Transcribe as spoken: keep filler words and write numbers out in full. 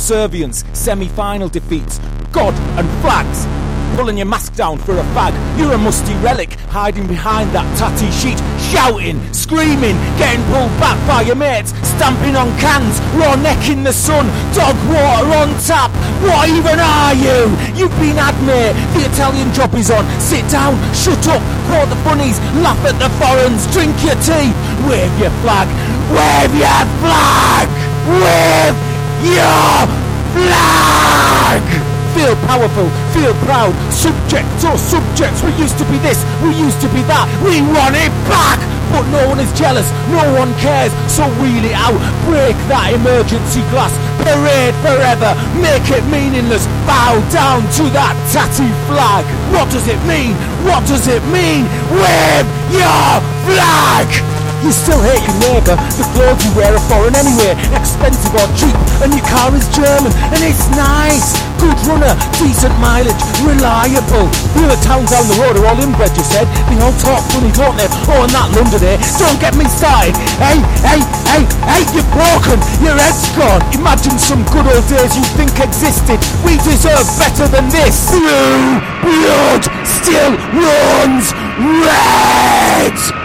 subservience, semi-final defeats, God and flags. Pulling your mask down for a fag. You're a musty relic, hiding behind that tatty sheet, shouting, screaming, getting pulled back by your mates, stamping on cans, raw neck in the sun, dog water on tap. What even are you? You've been had, mate. The Italian job is on. Sit down, shut up, quote the funnies, laugh at the foreigners, drink your tea, wave your flag, wave your flag, wave your flag. Feel powerful, feel proud, subjects or subjects, we used to be this, we used to be that, we want it back! But no one is jealous, no one cares, so wheel it out, break that emergency glass, parade forever, make it meaningless, bow down to that tatty flag. What does it mean? What does it mean? Wave your flag! You still hate your neighbour, the clothes you wear are foreign anyway, expensive or cheap, and your car is German, and it's nice. Good runner, decent mileage, reliable. The other towns down the road are all inbred, you said. They all talk funny, don't they? Oh, and that London, eh? Don't get me started. Hey, hey, hey, hey, you're broken. Your head's gone. Imagine some good old days you think existed. We deserve better than this. Blue blood still runs red.